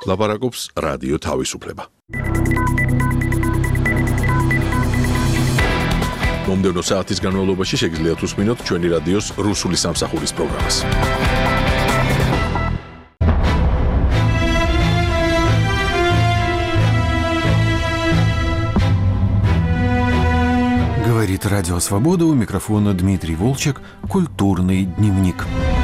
ლაპარაკობს რადიო თავისუფლება. მომდევნო საათის განმავლობაში შეგიძლიათ უსმინოთ ჩვენი რადიოს რუსული სამსახურის პროგრამას. Говорит Радио Свобода, у микрофона Дмитрий Волчек, «Культурный дневник».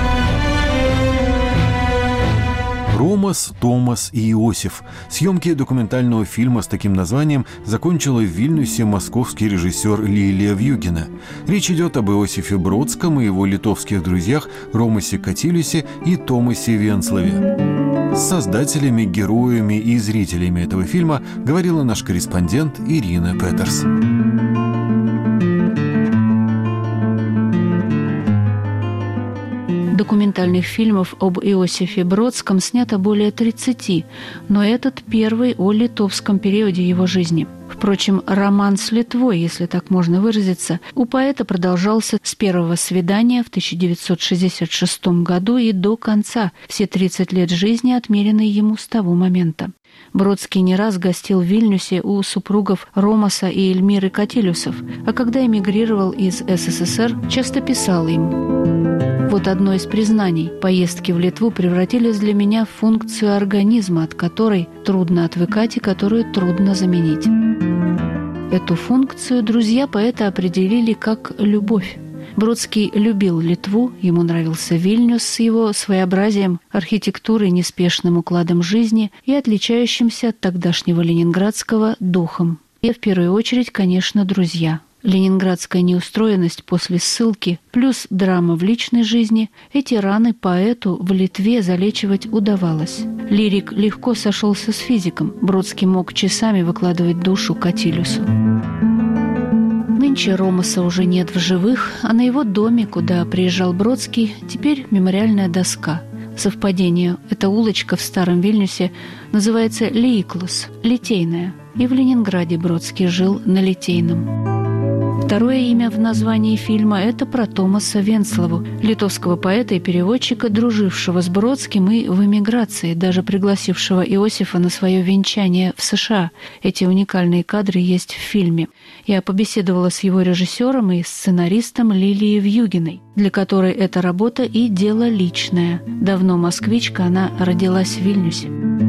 Ромас, Томас и Иосиф. Съемки документального фильма с таким названием закончила в Вильнюсе московский режиссер Лилия Вьюгина. Речь идет об Иосифе Бродском и его литовских друзьях Ромасе Катилюсе и Томасе Венцлове. С создателями, героями и зрителями этого фильма говорила наш корреспондент Ирина Петерс. Документальных фильмов об Иосифе Бродском снято более 30, но этот первый о литовском периоде его жизни. Впрочем, роман с Литвой, если так можно выразиться, у поэта продолжался с первого свидания в 1966 году и до конца, все 30 лет жизни, отмеренные ему с того момента. Бродский не раз гостил в Вильнюсе у супругов Ромаса и Эльмиры Катилюсов, а когда эмигрировал из СССР, часто писал им. Вот одно из признаний. Поездки в Литву превратились для меня в функцию организма, от которой трудно отвыкать и которую трудно заменить. Эту функцию друзья поэта определили как любовь. Бродский любил Литву, ему нравился Вильнюс с его своеобразием, архитектурой, неспешным укладом жизни и отличающимся от тогдашнего ленинградского духом. И в первую очередь, конечно, друзья. Ленинградская неустроенность после ссылки плюс драма в личной жизни, эти раны поэту в Литве залечивать удавалось. Лирик легко сошелся с физиком, Бродский мог часами выкладывать душу Катилюсу. Нынче Ромаса уже нет в живых, а на его доме, куда приезжал Бродский, теперь мемориальная доска. Совпадение. Эта улочка в Старом Вильнюсе называется Лейклус, Литейная. И в Ленинграде Бродский жил на Литейном. Второе имя в названии фильма – это про Томаса Венцлову, литовского поэта и переводчика, дружившего с Бродским и в эмиграции, даже пригласившего Иосифа на свое венчание в США. Эти уникальные кадры есть в фильме. Я побеседовала с его режиссером и сценаристом Лилией Вьюгиной, для которой эта работа и дело личное. Давно москвичка, она родилась в Вильнюсе.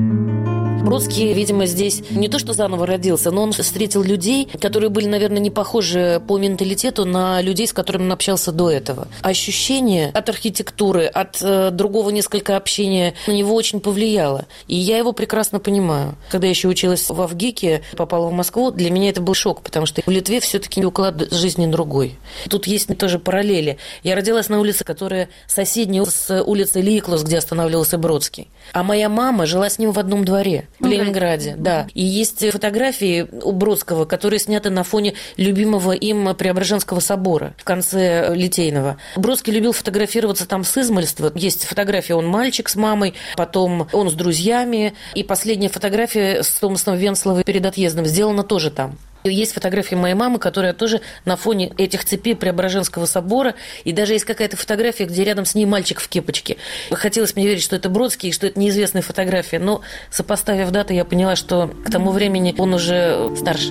Бродский, видимо, здесь не то что заново родился, но он встретил людей, которые были, наверное, не похожи по менталитету на людей, с которыми он общался до этого. Ощущение от архитектуры, от другого несколько общения на него очень повлияло. И я его прекрасно понимаю. Когда я еще училась в Авгике, попала в Москву, для меня это был шок, потому что в Литве все-таки уклад жизни другой. Тут есть тоже параллели. Я родилась на улице, которая соседняя с улицей Лейклус, где останавливался Бродский. А моя мама жила с ним в одном дворе. В Ленинграде, да. И есть фотографии у Бродского, которые сняты на фоне любимого им Преображенского собора в конце Литейного. Бродский любил фотографироваться там с измальства. Есть фотография, он мальчик с мамой, потом он с друзьями. И последняя фотография с Томасом Венцловым перед отъездом сделана тоже там. Есть фотография моей мамы, которая тоже на фоне этих цепей Преображенского собора. И даже есть какая-то фотография, где рядом с ней мальчик в кепочке. Хотелось мне верить, что это Бродский, и что это неизвестная фотография. Но, сопоставив даты, я поняла, что к тому времени он уже старше.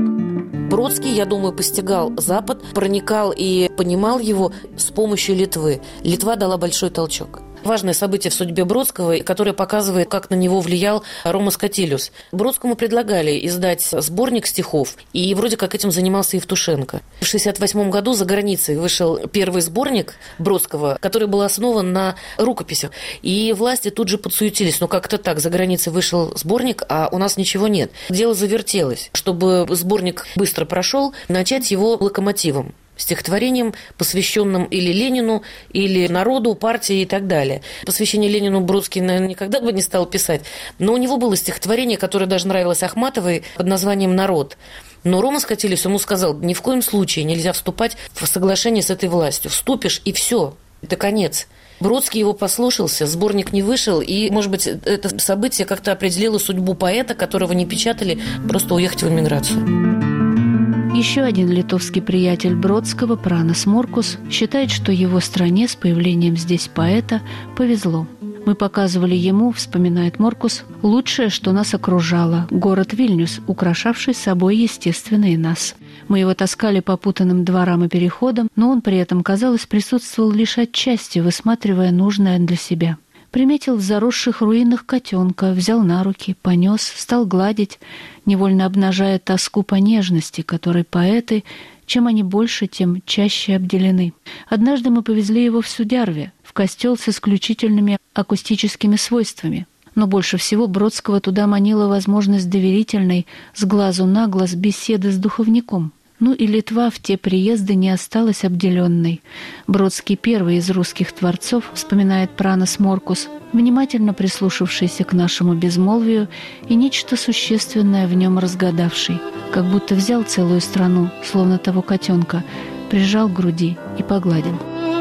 Бродский, я думаю, постигал Запад, проникал и понимал его с помощью Литвы. Литва дала большой толчок. Важное событие в судьбе Бродского, которое показывает, как на него влиял Ромас Катилюс. Бродскому предлагали издать сборник стихов, и вроде как этим занимался Евтушенко. В 1968 году за границей вышел первый сборник Бродского, который был основан на рукописях. И власти тут же подсуетились. Ну, как-то так, за границей вышел сборник, а у нас ничего нет. Дело завертелось. Чтобы сборник быстро прошел, начать его локомотивом. Стихотворением, посвященным или Ленину, или народу, партии и так далее. Посвящение Ленину Бродский, наверное, никогда бы не стал писать, но у него было стихотворение, которое даже нравилось Ахматовой, под названием «Народ». Но Ромас Катилюс ему сказал, ни в коем случае нельзя вступать в соглашение с этой властью. Вступишь, и все, это конец. Бродский его послушался, сборник не вышел, и, может быть, это событие как-то определило судьбу поэта, которого не печатали, просто уехать в эмиграцию. Еще один литовский приятель Бродского, Пранас Моркус, считает, что его стране с появлением здесь поэта повезло. Мы показывали ему, вспоминает Моркус, лучшее, что нас окружало – город Вильнюс, украшавший собой, естественно, и нас. Мы его таскали по путанным дворам и переходам, но он при этом, казалось, присутствовал лишь отчасти, высматривая нужное для себя. Приметил в заросших руинах котенка, взял на руки, понес, стал гладить, невольно обнажая тоску по нежности, которой поэты, чем они больше, тем чаще обделены. Однажды мы повезли его в Судярве, в костел с исключительными акустическими свойствами. Но больше всего Бродского туда манила возможность доверительной, с глазу на глаз, беседы с духовником. Ну и Литва в те приезды не осталась обделенной. Бродский, первый из русских творцов, вспоминает Пранас Моркус, внимательно прислушавшийся к нашему безмолвию и нечто существенное в нем разгадавший, как будто взял целую страну, словно того котенка, прижал к груди и погладил.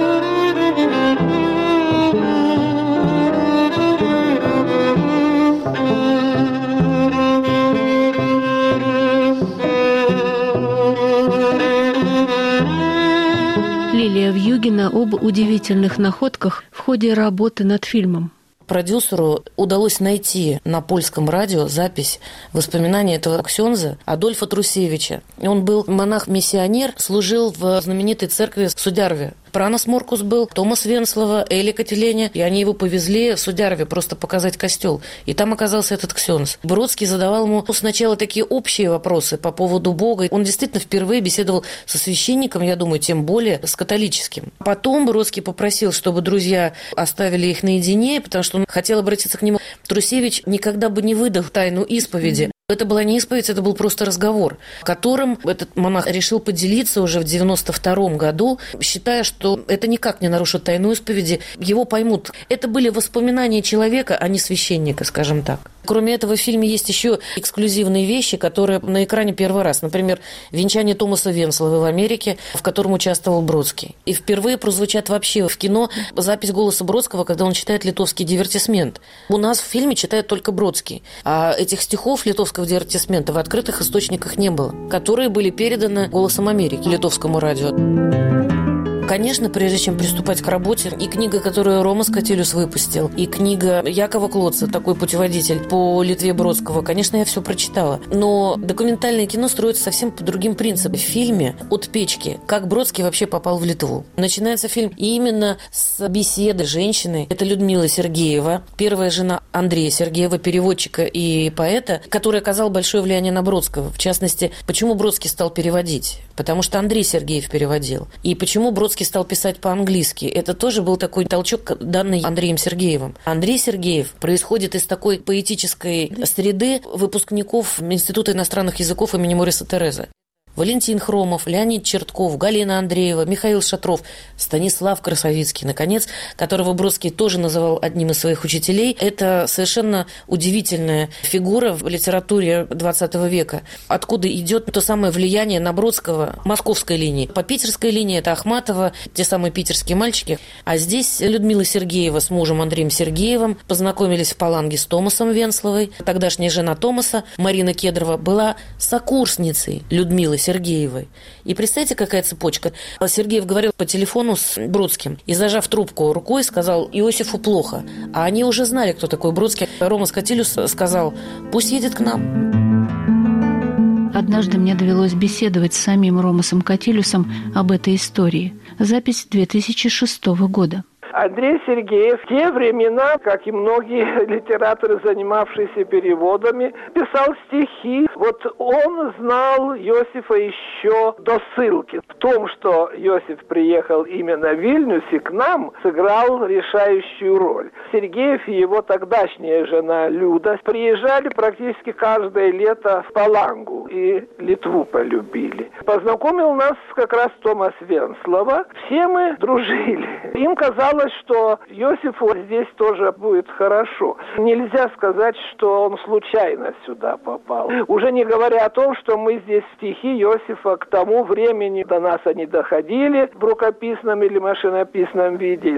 Лилия Вьюгина об удивительных находках в ходе работы над фильмом. Продюсеру удалось найти на польском радио запись воспоминаний этого ксёндза Адольфа Трусевича. Он был монах-миссионер, служил в знаменитой церкви в Судярве. Пранас Моркус был, Томас Венслова, Эли Кателеня, и они его повезли в Судярве просто показать костел. И там оказался этот ксёндз. Бродский задавал ему сначала такие общие вопросы по поводу Бога. Он действительно впервые беседовал со священником, я думаю, тем более с католическим. Потом Бродский попросил, чтобы друзья оставили их наедине, потому что он хотел обратиться к нему. Трусевич никогда бы не выдал тайну исповеди. Это была не исповедь, это был просто разговор, которым этот монах решил поделиться уже в 92 году, считая, что это никак не нарушит тайну исповеди, его поймут. Это были воспоминания человека, а не священника, скажем так. Кроме этого, в фильме есть еще эксклюзивные вещи, которые на экране первый раз. Например, венчание Томаса Венсловы в Америке, в котором участвовал Бродский. И впервые прозвучат вообще в кино запись голоса Бродского, когда он читает литовский дивертисмент. У нас в фильме читает только Бродский. А этих стихов литовского дивертисмента в открытых источниках не было, которые были переданы «Голосом Америки», литовскому радио. Конечно, прежде чем приступать к работе, и книга, которую Ромас Кателюс выпустил, и книга Якова Клоца, такой путеводитель по Литве Бродского, конечно, я все прочитала. Но документальное кино строится совсем по другим принципам. В фильме «От печки», как Бродский вообще попал в Литву. Начинается фильм именно с беседы женщины. Это Людмила Сергеева, первая жена Андрея Сергеева, переводчика и поэта, который оказал большое влияние на Бродского. В частности, почему Бродский стал переводить? Потому что Андрей Сергеев переводил. И почему Бродский стал писать по-английски? Это тоже был такой толчок, данный Андреем Сергеевым. Андрей Сергеев происходит из такой поэтической среды выпускников Института иностранных языков имени Мориса Тереза. Валентин Хромов, Леонид Чертков, Галина Андреева, Михаил Шатров, Станислав Красовицкий, наконец, которого Бродский тоже называл одним из своих учителей. Это совершенно удивительная фигура в литературе XX века. Откуда идет то самое влияние на Бродского московской линии. По питерской линии это Ахматова, те самые питерские мальчики. А здесь Людмила Сергеева с мужем Андреем Сергеевым познакомились в Паланге с Томасом Венсловой. Тогдашняя жена Томаса, Марина Кедрова, была сокурсницей Людмилы Сергеевой. И представьте, какая цепочка. Сергеев говорил по телефону с Бродским и, зажав трубку рукой, сказал: Иосифу плохо. А они уже знали, кто такой Бродский. Ромас Кателюс сказал: пусть едет к нам. Однажды мне довелось беседовать с самим Ромасом Кателюсом об этой истории. Запись 2006 года. Андрей Сергеев в те времена, как и многие литераторы, занимавшиеся переводами, писал стихи. Вот он знал Иосифа еще до ссылки. В том, что Иосиф приехал именно в Вильнюсе к нам, сыграл решающую роль. Сергеев и его тогдашняя жена Люда приезжали практически каждое лето в Палангу и Литву полюбили. Познакомил нас как раз Томас Венслова. Все мы дружили. Им казалось, что Иосифу здесь тоже будет хорошо. Нельзя сказать, что он случайно сюда попал. Уже не говоря о том, что мы здесь стихи Иосифа к тому времени до нас они доходили в рукописном или машинописном виде.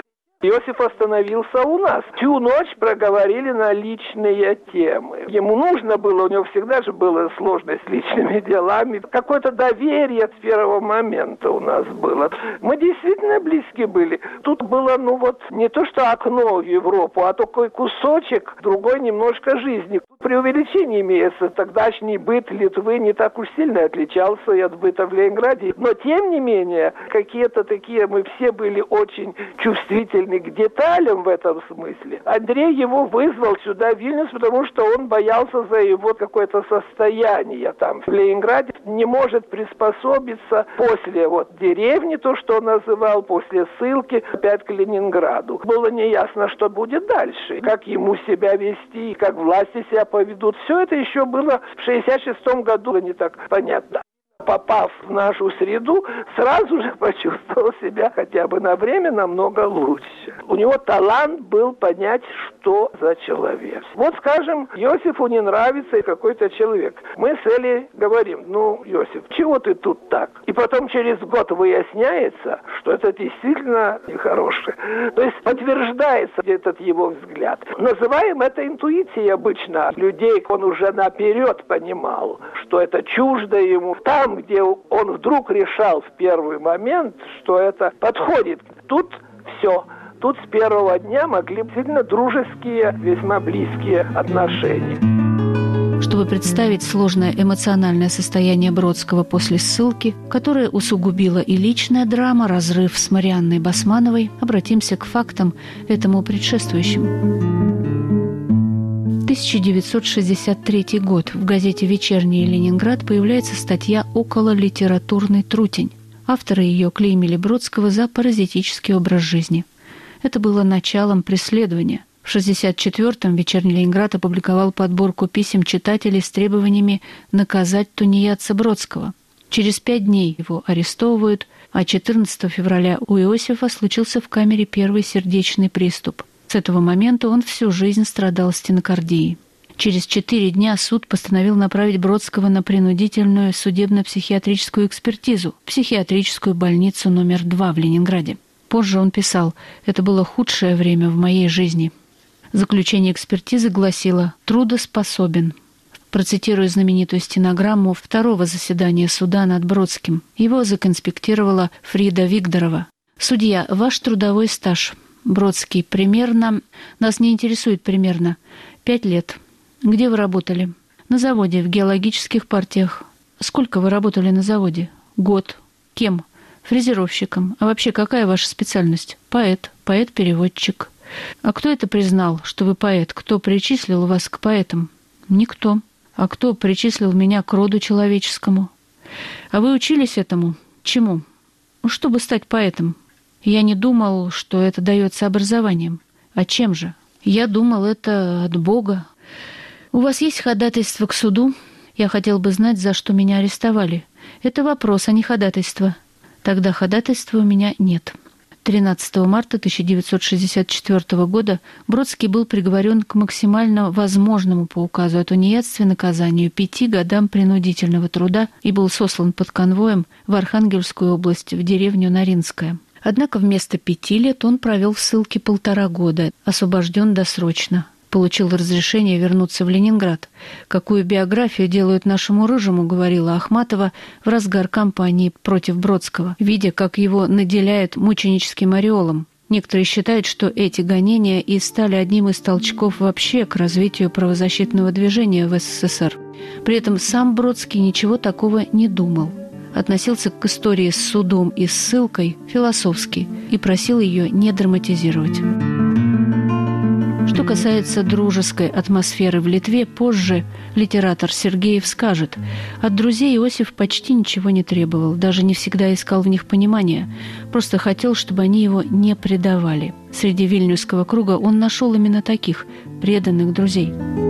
Иосиф остановился у нас. Всю ночь проговорили на личные темы. Ему нужно было, у него всегда же было сложность с личными делами. Какое-то доверие с первого момента у нас было. Мы действительно близки были. Тут было, не то что окно в Европу, а такой кусочек другой немножко жизни. Преувеличение имеется. Тогдашний быт Литвы не так уж сильно отличался и от быта в Ленинграде. Но, тем не менее, какие-то такие, мы все были очень чувствительны к деталям в этом смысле. Андрей его вызвал сюда, в Вильнюс, потому что он боялся за его какое-то состояние там. В Ленинграде не может приспособиться после деревни, то, что он называл, после ссылки, опять к Ленинграду. Было неясно, что будет дальше, как ему себя вести, как власти себя поведут. Все это еще было в 1966 году, не так понятно. Попав в нашу среду, сразу же почувствовал себя хотя бы на время намного лучше. У него талант был понять, что за человек. Скажем, Иосифу не нравится какой-то человек. Мы с Элей говорим: Иосиф, чего ты тут так? И потом через год выясняется, что это действительно нехорошее. То есть подтверждается этот его взгляд. Называем это интуицией обычно людей. Он уже наперед понимал, что это чуждо ему. Там, где он вдруг решал в первый момент, что это подходит, тут все. Тут с первого дня могли быть сильно дружеские, весьма близкие отношения. Чтобы представить сложное эмоциональное состояние Бродского после ссылки, которое усугубила и личная драма, разрыв с Марианной Басмановой, обратимся к фактам этому предшествующим. 1963 год. В газете «Вечерний Ленинград» появляется статья «Окололитературный трутень». Авторы ее клеймили Бродского за паразитический образ жизни. Это было началом преследования. В 1964-м «Вечерний Ленинград» опубликовал подборку писем читателей с требованиями наказать тунеядца Бродского. Через 5 дней его арестовывают, а 14 февраля у Иосифа случился в камере первый сердечный приступ. С этого момента он всю жизнь страдал стенокардией. Через 4 дня суд постановил направить Бродского на принудительную судебно-психиатрическую экспертизу в психиатрическую больницу номер 2 в Ленинграде. Позже он писал: «Это было худшее время в моей жизни». Заключение экспертизы гласило: «Трудоспособен». Процитирую знаменитую стенограмму второго заседания суда над Бродским. Его законспектировала Фрида Вигдорова. «Судья, ваш трудовой стаж». Бродский: примерно. Нас не интересует примерно. 5 лет. Где вы работали? На заводе, в геологических партиях. Сколько вы работали на заводе? Год. Кем? Фрезеровщиком. А вообще, какая ваша специальность? Поэт. Поэт-переводчик. А кто это признал, что вы поэт? Кто причислил вас к поэтам? Никто. А кто причислил меня к роду человеческому? А вы учились этому? Чему? Чтобы стать поэтом. Я не думал, что это дается образованием. А чем же? Я думал, это от Бога. У вас есть ходатайство к суду? Я хотел бы знать, за что меня арестовали. Это вопрос, а не ходатайство. Тогда ходатайства у меня нет. 13 марта 1964 года Бродский был приговорен к максимально возможному по указу о тунеядстве наказанию 5 годам принудительного труда и был сослан под конвоем в Архангельскую область, в деревню Наринская. Однако вместо 5 лет он провел в ссылке 1,5 года, освобожден досрочно. Получил разрешение вернуться в Ленинград. «Какую биографию делают нашему Рыжему», — говорила Ахматова в разгар кампании против Бродского, видя, как его наделяют мученическим ореолом. Некоторые считают, что эти гонения и стали одним из толчков вообще к развитию правозащитного движения в СССР. При этом сам Бродский ничего такого не думал. Относился к истории с судом и ссылкой философски и просил ее не драматизировать. Что касается дружеской атмосферы в Литве, позже литератор Сергеев скажет: «От друзей Иосиф почти ничего не требовал, даже не всегда искал в них понимания, просто хотел, чтобы они его не предавали. Среди вильнюсского круга он нашел именно таких преданных друзей».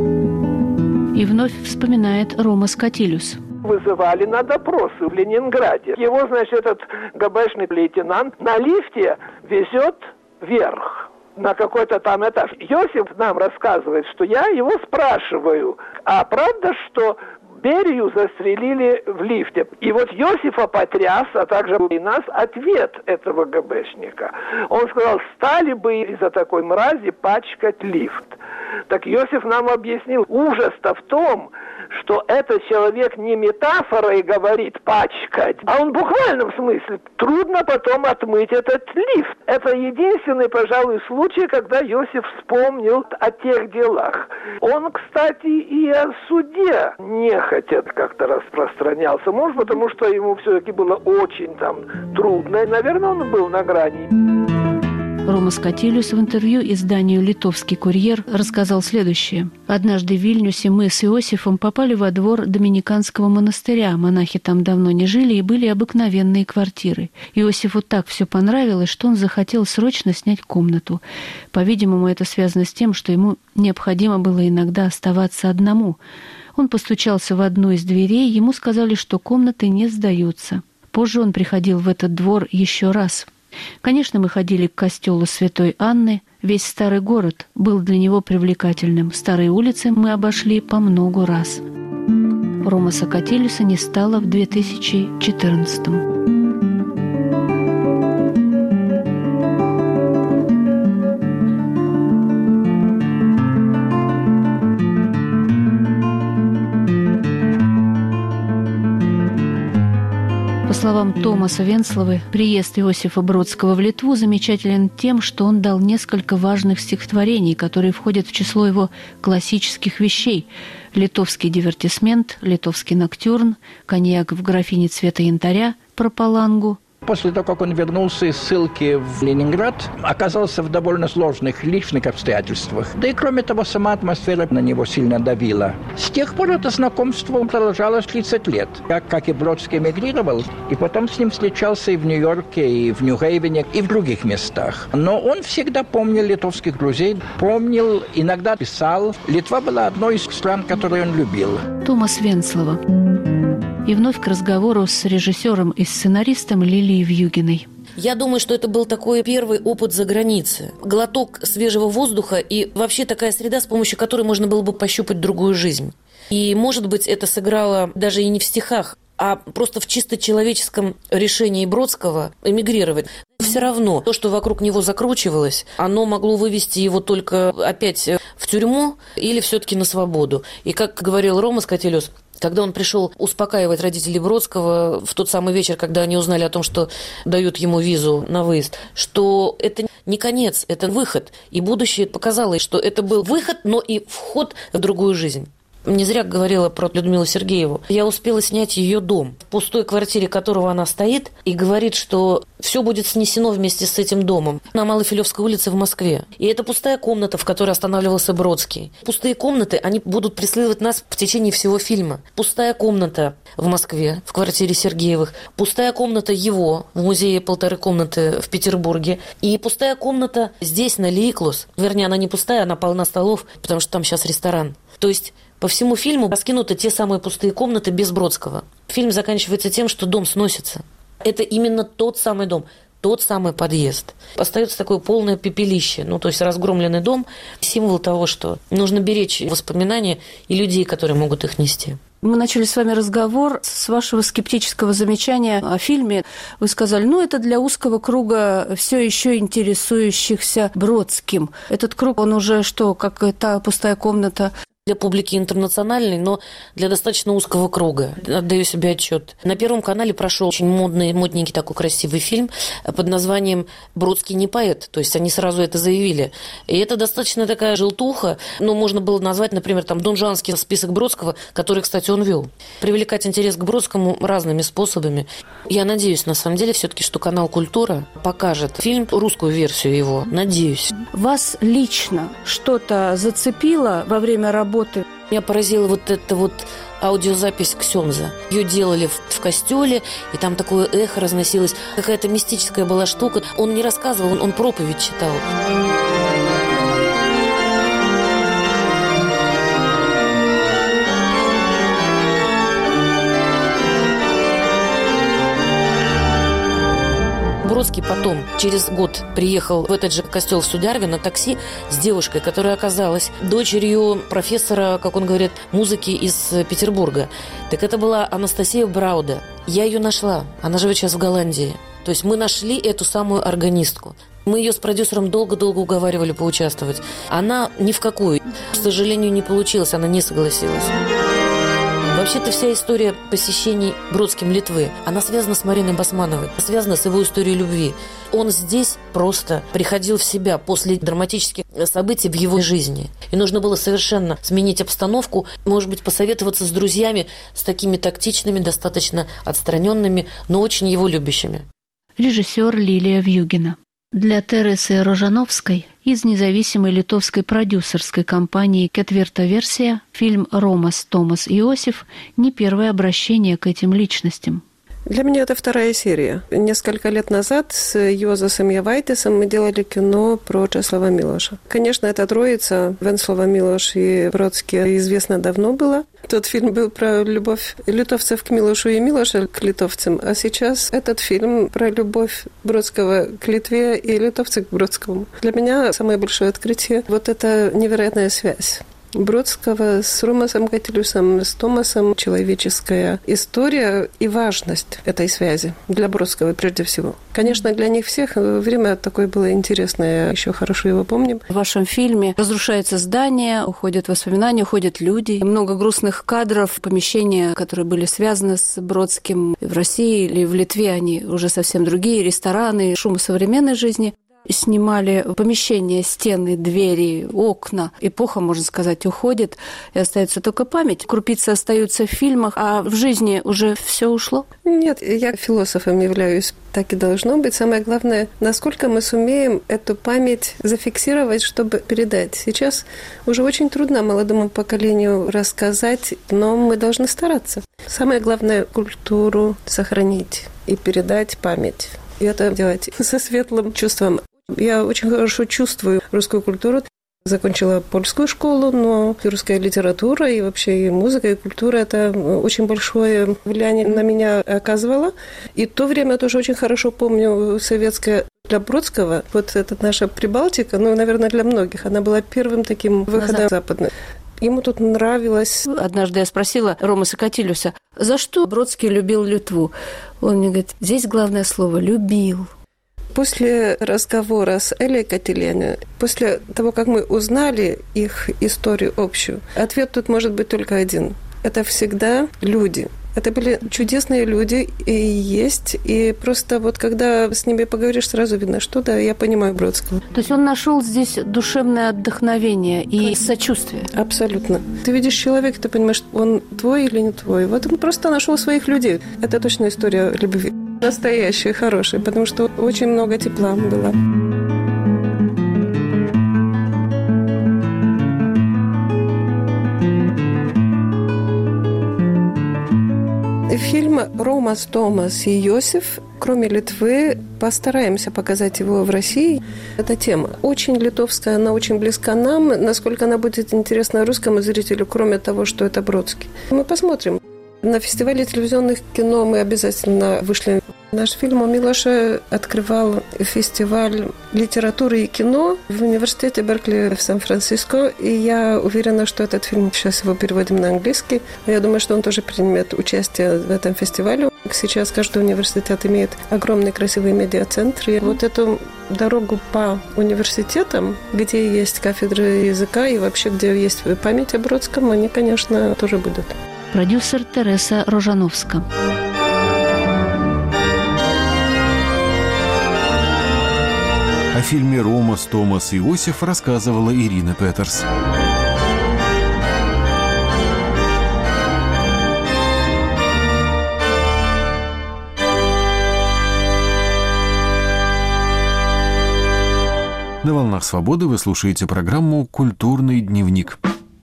И вновь вспоминает Рома Скотилюс. Вызывали на допросы в Ленинграде. Его, этот ГБшный лейтенант на лифте везет вверх на какой-то там этаж. Иосиф нам рассказывает, что я его спрашиваю: а правда, что Берию застрелили в лифте. И вот Иосифа потряс, а также и нас, ответ этого ГБшника. Он сказал, стали бы из-за такой мрази пачкать лифт. Так Иосиф нам объяснил, ужас-то в том, что этот человек не метафорой говорит «пачкать», а он в буквальном смысле. Трудно потом отмыть этот лифт. Это единственный, пожалуй, случай, когда Иосиф вспомнил о тех делах. Он, кстати, и о суде нехотя как-то распространялся. Может, потому что ему все-таки было очень там трудно. И, наверное, он был на грани. Ромас Катилиус в интервью изданию «Литовский курьер» рассказал следующее. «Однажды в Вильнюсе мы с Иосифом попали во двор доминиканского монастыря. Монахи там давно не жили и были обыкновенные квартиры. Иосифу так все понравилось, что он захотел срочно снять комнату. По-видимому, это связано с тем, что ему необходимо было иногда оставаться одному. Он постучался в одну из дверей, ему сказали, что комнаты не сдаются. Позже он приходил в этот двор еще раз». Конечно, мы ходили к костелу Святой Анны. Весь старый город был для него привлекательным. Старые улицы мы обошли по много раз. Ромаса Катилиуса не стало в 2014-м. По словам Томаса Венцловы, приезд Иосифа Бродского в Литву замечателен тем, что он дал несколько важных стихотворений, которые входят в число его классических вещей: «Литовский дивертисмент», «Литовский ноктюрн», «Коньяк в графине цвета янтаря», «Про Палангу». После того, как он вернулся из ссылки в Ленинград, оказался в довольно сложных личных обстоятельствах. Да и кроме того, сама атмосфера на него сильно давила. С тех пор это знакомство продолжалось 30 лет. Я, как и Бродский, эмигрировал, и потом с ним встречался и в Нью-Йорке, и в Нью-Хейвене, и в других местах. Но он всегда помнил литовских друзей, помнил, иногда писал. Литва была одной из стран, которые он любил. Томас Венцлова. И вновь к разговору с режиссером и сценаристом Лилией Вьюгиной. Я думаю, что это был такой первый опыт за границей. Глоток свежего воздуха и вообще такая среда, с помощью которой можно было бы пощупать другую жизнь. И, может быть, это сыграло даже и не в стихах, а просто в чисто человеческом решении Бродского эмигрировать. Все равно то, что вокруг него закручивалось, оно могло вывести его только опять в тюрьму или все-таки на свободу. И, как говорил Ромас Катилиус, когда он пришел успокаивать родителей Бродского в тот самый вечер, когда они узнали о том, что дают ему визу на выезд, что это не конец, это выход. И будущее показало, что это был выход, но и вход в другую жизнь. Не зря говорила про Людмилу Сергееву. Я успела снять ее дом, в пустой квартире которого она стоит, и говорит, что все будет снесено вместе с этим домом на Малофилевской улице в Москве. И это пустая комната, в которой останавливался Бродский. Пустые комнаты, они будут преследовать нас в течение всего фильма. Пустая комната в Москве, в квартире Сергеевых. Пустая комната его в музее «Полторы комнаты» в Петербурге. И пустая комната здесь, на Ликлус. Вернее, она не пустая, она полна столов, потому что там сейчас ресторан. То есть по всему фильму раскинуты те самые пустые комнаты без Бродского. Фильм заканчивается тем, что дом сносится. Это именно тот самый дом, тот самый подъезд. Остается такое полное пепелище, то есть разгромленный дом, символ того, что нужно беречь воспоминания и людей, которые могут их нести. Мы начали с вами разговор с вашего скептического замечания о фильме. Вы сказали, это для узкого круга все еще интересующихся Бродским. Этот круг, он уже что, как та пустая комната? Для публики интернациональной, но для достаточно узкого круга. Отдаю себе отчет. На Первом канале прошел очень модненький такой красивый фильм под названием «Бродский не поэт». То есть они сразу это заявили. И это достаточно такая желтуха. Можно было назвать, например, донжуанский список Бродского, который, кстати, он вел. Привлекать интерес к Бродскому разными способами. Я надеюсь, на самом деле, все-таки, что канал «Культура» покажет фильм, русскую версию его. Надеюсь. Вас лично что-то зацепило во время работы? Меня поразила эта аудиозапись ксенза. Ее делали в костеле, и там такое эхо разносилось. Какая-то мистическая была штука. Он не рассказывал, он проповедь читал. Бродский потом, через год, приехал в этот же костел в Сударве на такси с девушкой, которая оказалась дочерью профессора, как он говорит, музыки из Петербурга. Так это была Анастасия Брауда. Я ее нашла. Она живет сейчас в Голландии. То есть мы нашли эту самую органистку. Мы ее с продюсером долго-долго уговаривали поучаствовать. Она ни в какую. К сожалению, не получилось, она не согласилась. Вообще-то вся история посещений Бродским Литвы, она связана с Мариной Басмановой, связана с его историей любви. Он здесь просто приходил в себя после драматических событий в его жизни. И нужно было совершенно сменить обстановку, может быть, посоветоваться с друзьями, с такими тактичными, достаточно отстраненными, но очень его любящими. Режиссер Лилия Вьюгина. Для Тересы Рожановской из независимой литовской продюсерской компании «Кетверта версия» фильм «Ромас, Томас и Иосиф» не первое обращение к этим личностям. Для меня это вторая серия. Несколько лет назад с Йозасом Явайтисом мы делали кино про Чеслава Милоша. Конечно, эта троица, Венслава, Милош и Бродский, известна давно была. Тот фильм был про любовь литовцев к Милошу и Милоша к литовцам, а сейчас этот фильм про любовь Бродского к Литве и литовцев к Бродскому. Для меня самое большое открытие – вот эта невероятная связь Бродского с Ромасом Катилюсом, с Томасом, человеческая история и важность этой связи для Бродского прежде всего. Конечно, для них всех время такое было интересное, еще хорошо его помним. В вашем фильме разрушается здание, уходят воспоминания, уходят люди. Много грустных кадров, помещения, которые были связаны с Бродским в России или в Литве, они уже совсем другие, рестораны, шум современной жизни. Снимали помещения, стены, двери, окна. Эпоха, можно сказать, уходит, и остается только память. Крупицы остаются в фильмах, а в жизни уже все ушло? Нет, я философом являюсь. Так и должно быть. Самое главное, насколько мы сумеем эту память зафиксировать, чтобы передать. Сейчас уже очень трудно молодому поколению рассказать, но мы должны стараться. Самое главное – культуру сохранить и передать память. И это делать со светлым чувством. Я очень хорошо чувствую русскую культуру. Закончила польскую школу, но и русская литература, и вообще и музыка, и культура – это очень большое влияние на меня оказывало. И то время тоже очень хорошо помню советское. Для Бродского вот эта наша Прибалтика, наверное, для многих, она была первым таким выходом западным. Ему тут нравилось. Однажды я спросила Ромаса Катилюса, за что Бродский любил Литву? Он мне говорит, здесь главное слово «любил». После разговора с Элей Катиляне, после того, как мы узнали их историю общую, ответ тут может быть только один. Это всегда люди. Это были чудесные люди и есть. И просто вот когда с ними поговоришь, сразу видно, что да, я понимаю Бродского. То есть он нашел здесь душевное отдохновение и сочувствие? Абсолютно. Ты видишь человека, ты понимаешь, он твой или не твой. Вот он просто нашел своих людей. Это точно история любви. Настоящая, хорошая, потому что очень много тепла было. Фильм «Ромас, Томас и Иосиф», кроме Литвы, постараемся показать его в России. Эта тема очень литовская, она очень близка нам. Насколько она будет интересна русскому зрителю, кроме того, что это Бродский. Мы посмотрим. На фестивале телевизионных кино мы обязательно вышли. Наш фильм о Милоше открывал фестиваль литературы и кино в университете Беркли в Сан-Франциско. И я уверена, что этот фильм, сейчас его переводим на английский, я думаю, что он тоже примет участие в этом фестивале. Сейчас каждый университет имеет огромный красивый медиацентр. И вот эту дорогу по университетам, где есть кафедры языка и вообще где есть память о Бродском, они, конечно, тоже будут. Продюсер Тереса Рожановска. О фильме «Ромас, Томас и Иосиф» рассказывала Ирина Петерс. На «Волнах свободы» вы слушаете программу «Культурный дневник».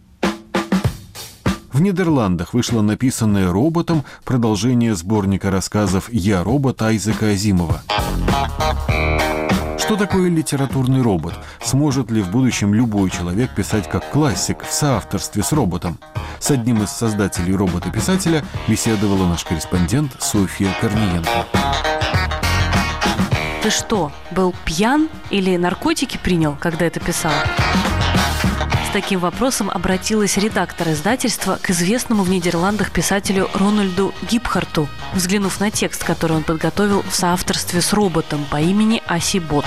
В Нидерландах вышло написанное роботом продолжение сборника рассказов «Я робот» Айзека Азимова. Что такое литературный робот? Сможет ли в будущем любой человек писать как классик в соавторстве с роботом? С одним из создателей робота-писателя беседовала наш корреспондент Софья Корниенко. Ты что, был пьян или наркотики принял, когда это писал? С таким вопросом обратилась редактор издательства к известному в Нидерландах писателю Рональду Гипхарту, взглянув на текст, который он подготовил в соавторстве с роботом по имени Аси Бот.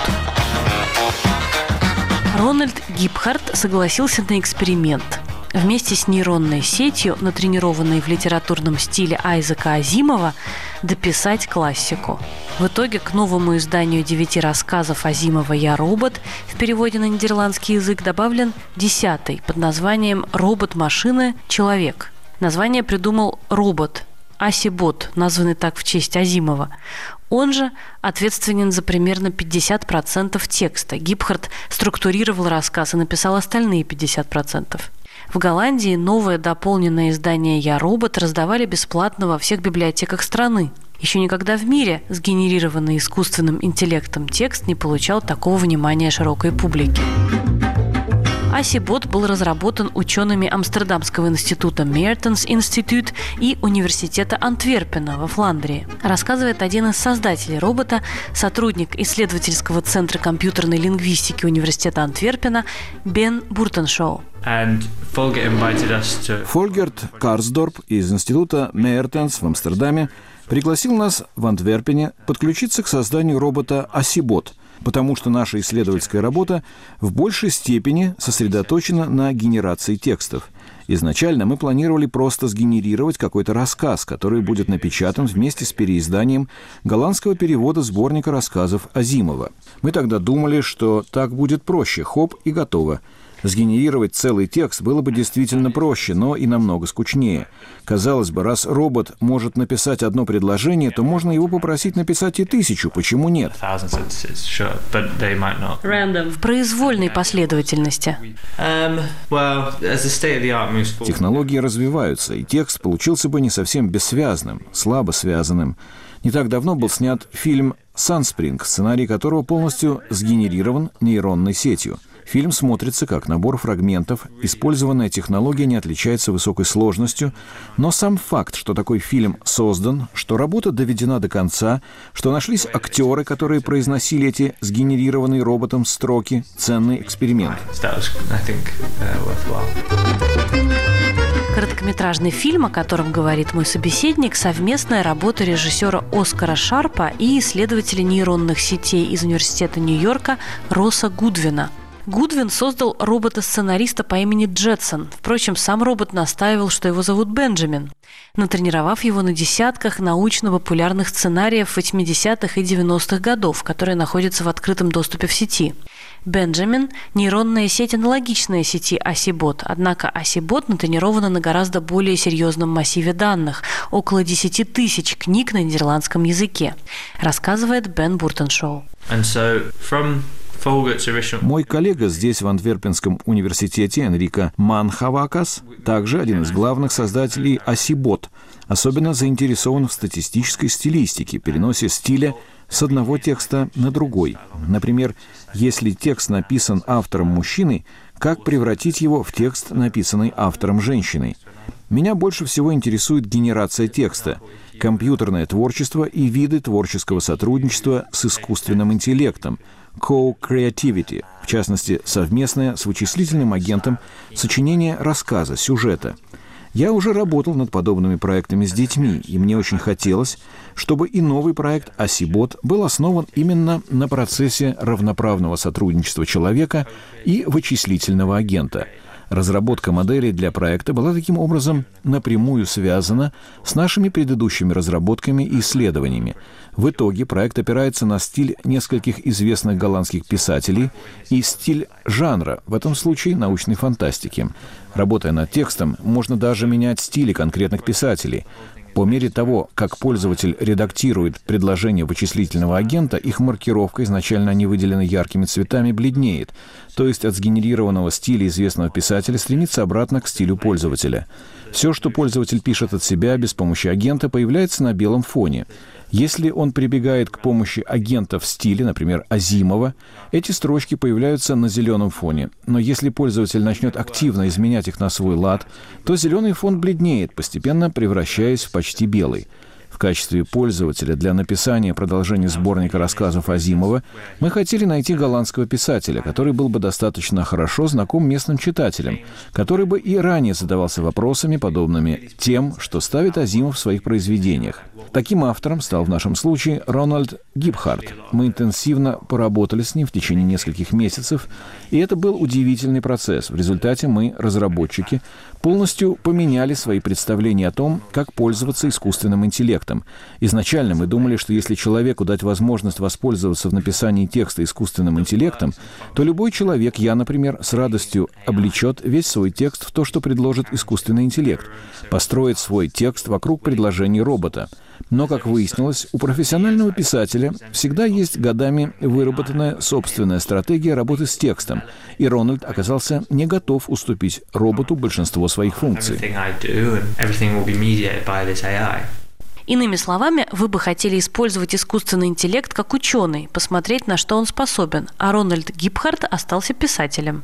Рональд Гипхарт согласился на эксперимент. Вместе с нейронной сетью, натренированной в литературном стиле Айзека Азимова, дописать классику. В итоге к новому изданию 9 рассказов Азимова «Я робот» в переводе на нидерландский язык добавлен 10-й под названием «Робот-машины. Человек». Название придумал робот Аси Бот, названный так в честь Азимова. Он же ответственен за примерно 50% текста. Гипхарт структурировал рассказ и написал остальные 50%. В Голландии новое дополненное издание «Я робот» раздавали бесплатно во всех библиотеках страны. Еще никогда в мире сгенерированный искусственным интеллектом текст не получал такого внимания широкой публики. Аси Бот был разработан учеными Амстердамского института Meertens Institute и Университета Антверпена во Фландрии. Рассказывает один из создателей робота, сотрудник исследовательского центра компьютерной лингвистики Университета Антверпена Бен Буртеншоу. Фольгерт Карсдорп из института Meertens в Амстердаме пригласил нас в Антверпене подключиться к созданию робота Аси Бот, потому что наша исследовательская работа в большей степени сосредоточена на генерации текстов. Изначально мы планировали просто сгенерировать какой-то рассказ, который будет напечатан вместе с переизданием голландского перевода сборника рассказов Азимова. Мы тогда думали, что так будет проще, хоп, и готово. Сгенерировать целый текст было бы действительно проще, но и намного скучнее. Казалось бы, раз робот может написать одно предложение, то можно его попросить написать и 1000. Почему нет? В произвольной последовательности. Технологии развиваются, и текст получился бы не совсем бессвязным, слабо связанным. Не так давно был снят фильм «Санспринг», сценарий которого полностью сгенерирован нейронной сетью. Фильм смотрится как набор фрагментов, использованная технология не отличается высокой сложностью, но сам факт, что такой фильм создан, что работа доведена до конца, что нашлись актеры, которые произносили эти сгенерированные роботом строки, ценный эксперимент. Короткометражный фильм, о котором говорит мой собеседник, совместная работа режиссера Оскара Шарпа и исследователя нейронных сетей из Университета Нью-Йорка Росса Гудвина. Гудвин создал робота-сценариста по имени Джетсон. Впрочем, сам робот настаивал, что его зовут Бенджамин, натренировав его на десятках научно-популярных сценариев 80-х и 90-х годов, которые находятся в открытом доступе в сети. Бенджамин – нейронная сеть, аналогичная сети Аси Бот, однако Аси Бот натренирована на гораздо более серьезном массиве данных – около 10 тысяч книг на нидерландском языке, рассказывает Бен Буртеншоу. Мой коллега здесь, в Антверпенском университете, Энрико Манхавакас, также один из главных создателей Аси Бот, особенно заинтересован в статистической стилистике, переносе стиля с одного текста на другой. Например, если текст написан автором-мужчиной, как превратить его в текст, написанный автором-женщиной? Меня больше всего интересует генерация текста, компьютерное творчество и виды творческого сотрудничества с искусственным интеллектом, co-creativity, в частности, совместное с вычислительным агентом сочинение рассказа, сюжета. Я уже работал над подобными проектами с детьми, и мне очень хотелось, чтобы и новый проект Аси Бот был основан именно на процессе равноправного сотрудничества человека и вычислительного агента. Разработка модели для проекта была таким образом напрямую связана с нашими предыдущими разработками и исследованиями. В итоге проект опирается на стиль нескольких известных голландских писателей и стиль жанра, в этом случае научной фантастики. Работая над текстом, можно даже менять стили конкретных писателей. По мере того, как пользователь редактирует предложения вычислительного агента, их маркировка, изначально они выделены яркими цветами, бледнеет, то есть от сгенерированного стиля известного писателя стремится обратно к стилю пользователя. Все, что пользователь пишет от себя без помощи агента, появляется на белом фоне. Если он прибегает к помощи агента в стиле, например, Азимова, эти строчки появляются на зеленом фоне. Но если пользователь начнет активно изменять их на свой лад, то зеленый фон бледнеет, постепенно превращаясь в почти белый. В качестве пользователя для написания продолжения сборника рассказов Азимова мы хотели найти голландского писателя, который был бы достаточно хорошо знаком местным читателям, который бы и ранее задавался вопросами, подобными тем, что ставит Азимов в своих произведениях. Таким автором стал в нашем случае Рональд Гибхарт. Мы интенсивно поработали с ним в течение нескольких месяцев, и это был удивительный процесс. В результате мы, разработчики, полностью поменяли свои представления о том, как пользоваться искусственным интеллектом. Изначально мы думали, что если человеку дать возможность воспользоваться в написании текста искусственным интеллектом, то любой человек, я, например, с радостью облечет весь свой текст в то, что предложит искусственный интеллект, построит свой текст вокруг предложений робота. Но, как выяснилось, у профессионального писателя всегда есть годами выработанная собственная стратегия работы с текстом, и Рональд оказался не готов уступить роботу большинство своих функций. Иными словами, вы бы хотели использовать искусственный интеллект как ученый, посмотреть, на что он способен, а Рональд Гибхарт остался писателем.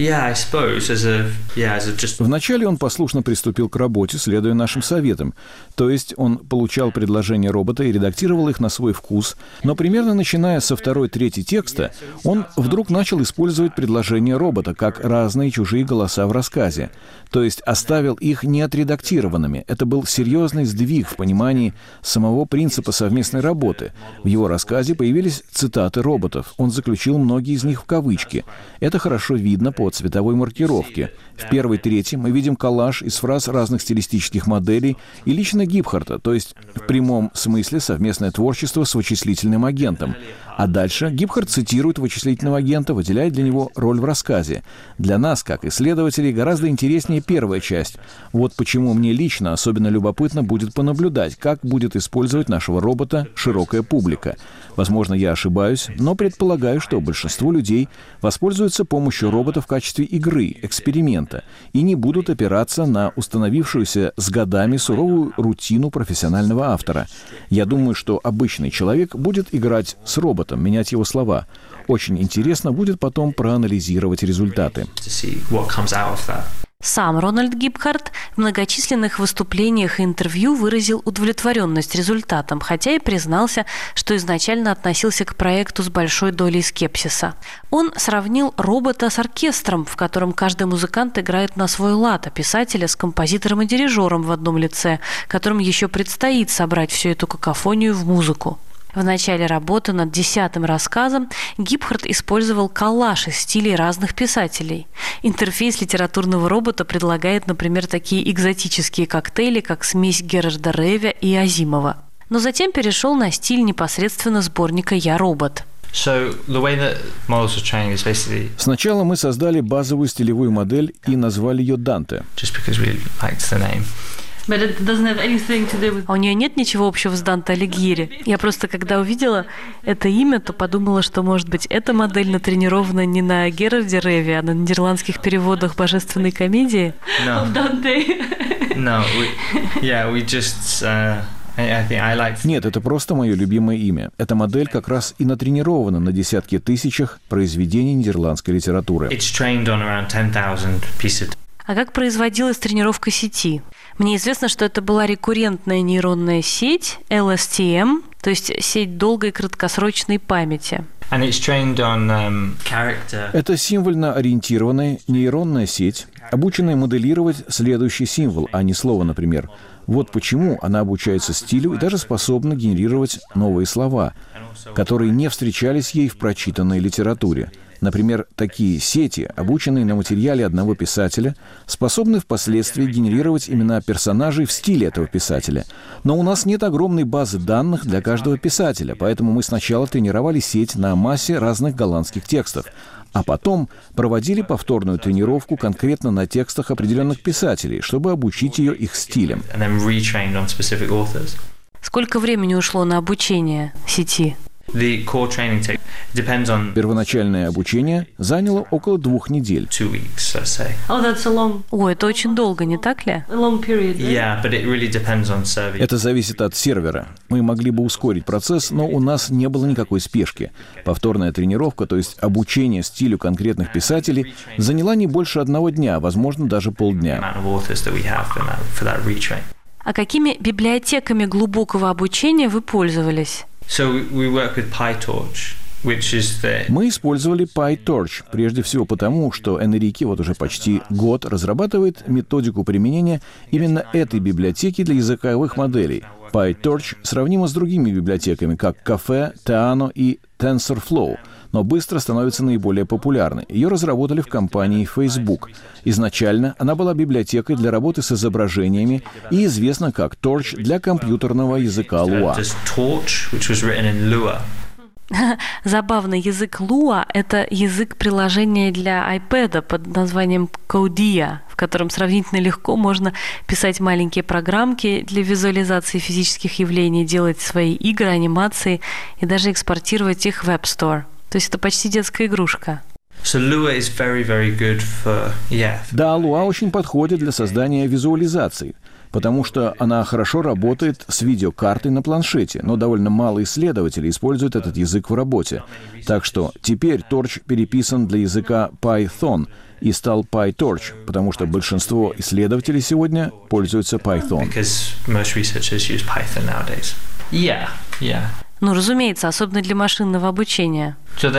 Вначале он послушно приступил к работе, следуя нашим советам. То есть он получал предложения робота и редактировал их на свой вкус, но примерно начиная со второй-третьей текста, он вдруг начал использовать предложения робота как разные чужие голоса в рассказе. То есть оставил их неотредактированными. Это был серьезный сдвиг в понимании самого принципа совместной работы. В его рассказе появились цитаты роботов. Он заключил многие из них в кавычки. Это хорошо видно по цветовой маркировке. В первой трети мы видим коллаж из фраз разных стилистических моделей и лично Гибхарта, то есть в прямом смысле совместное творчество с вычислительным агентом. А дальше Гибхарт цитирует вычислительного агента, выделяя для него роль в рассказе. Для нас, как исследователей, гораздо интереснее первая часть. Вот почему мне лично особенно любопытно будет понаблюдать, как будет использовать нашего робота широкая публика. Возможно, я ошибаюсь, но предполагаю, что большинство людей воспользуются помощью робота в качестве игры, эксперимента, и не будут опираться на установившуюся с годами суровую рутину профессионального автора. Я думаю, что обычный человек будет играть с роботом, менять его слова. Очень интересно будет потом проанализировать результаты. Сам Рональд Гибхарт в многочисленных выступлениях и интервью выразил удовлетворенность результатом, хотя и признался, что изначально относился к проекту с большой долей скепсиса. Он сравнил робота с оркестром, в котором каждый музыкант играет на свой лад, а писателя с композитором и дирижером в одном лице, которым еще предстоит собрать всю эту какофонию в музыку. В начале работы над 10-м рассказом Гибхарт использовал коллаж из стилей разных писателей. Интерфейс литературного робота предлагает, например, такие экзотические коктейли, как смесь Герарда Ревя и Азимова. Но затем перешел на стиль непосредственно сборника «Я робот». Сначала мы создали базовую стилевую модель и назвали ее Данте. А у нее нет ничего общего с Данте Алигьери. Я просто, когда увидела это имя, то подумала, что, может быть, эта модель натренирована не на Герарде Реве, а на нидерландских переводах божественной комедии Данте. Нет, это просто мое любимое имя. Эта модель как раз и натренирована на десятки тысячах произведений нидерландской литературы. А как производилась тренировка сети? Мне известно, что это была рекуррентная нейронная сеть, LSTM, то есть сеть долгой и краткосрочной памяти. Это символьно-ориентированная нейронная сеть, обученная моделировать следующий символ, а не слово, например. Вот почему она обучается стилю и даже способна генерировать новые слова, которые не встречались ей в прочитанной литературе. Например, такие сети, обученные на материале одного писателя, способны впоследствии генерировать имена персонажей в стиле этого писателя. Но у нас нет огромной базы данных для каждого писателя, поэтому мы сначала тренировали сеть на массе разных голландских текстов, а потом проводили повторную тренировку конкретно на текстах определенных писателей, чтобы обучить ее их стилям. Сколько времени ушло на обучение сети? Первоначальное обучение заняло около 2 недель. Ой, это очень долго, не так ли? Это зависит от сервера. Мы могли бы ускорить процесс, но у нас не было никакой спешки. Повторная тренировка, то есть обучение стилю конкретных писателей, заняла не больше 1 дня, возможно, даже полдня. А А какими библиотеками глубокого обучения вы пользовались? Мы использовали PyTorch, прежде всего потому, что Энрике вот уже почти год разрабатывает методику применения именно этой библиотеки для языковых моделей. PyTorch сравнима с другими библиотеками, как Caffe, Theano и TensorFlow, но быстро становится наиболее популярной. Ее разработали в компании Facebook. Изначально она была библиотекой для работы с изображениями и известна как Torch для компьютерного языка Lua. Забавный язык Lua — это язык приложения для iPad под названием Codia, в котором сравнительно легко можно писать маленькие программки для визуализации физических явлений, делать свои игры, анимации и даже экспортировать их в App Store. То есть это почти детская игрушка. Да, Lua очень подходит для создания визуализаций, потому что она хорошо работает с видеокартой на планшете, но довольно мало исследователей используют этот язык в работе. Так что теперь Torch переписан для языка Python и стал PyTorch, потому что большинство исследователей сегодня пользуются Python. Ну, разумеется, особенно для машинного обучения.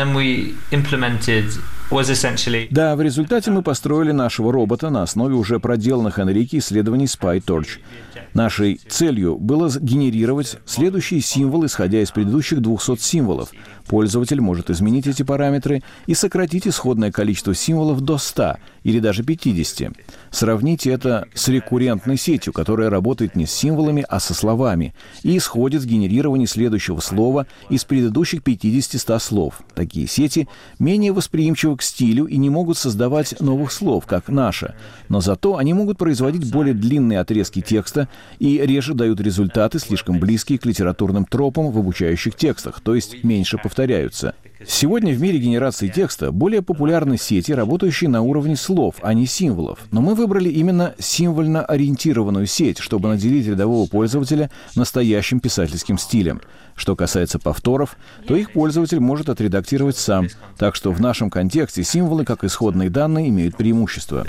Да, в результате мы построили нашего робота на основе уже проделанных Энрике исследований с PyTorch. Нашей целью было генерировать следующий символ, исходя из предыдущих 200 символов. Пользователь может изменить эти параметры и сократить исходное количество символов до 100 или даже 50. Сравните это с рекуррентной сетью, которая работает не с символами, а со словами, и исходит в генерировании следующего слова из предыдущих 50-100 слов. Такие сети менее восприимчивы к стилю и не могут создавать новых слов, как наша, но зато они могут производить более длинные отрезки текста и реже дают результаты, слишком близкие к литературным тропам в обучающих текстах, то есть меньше повторяются. Сегодня в мире генерации текста более популярны сети, работающие на уровне слов, а не символов. Но мы выбрали именно символьно-ориентированную сеть, чтобы наделить рядового пользователя настоящим писательским стилем. Что касается повторов, то их пользователь может отредактировать сам. Так что в нашем контексте символы, как исходные данные, имеют преимущество.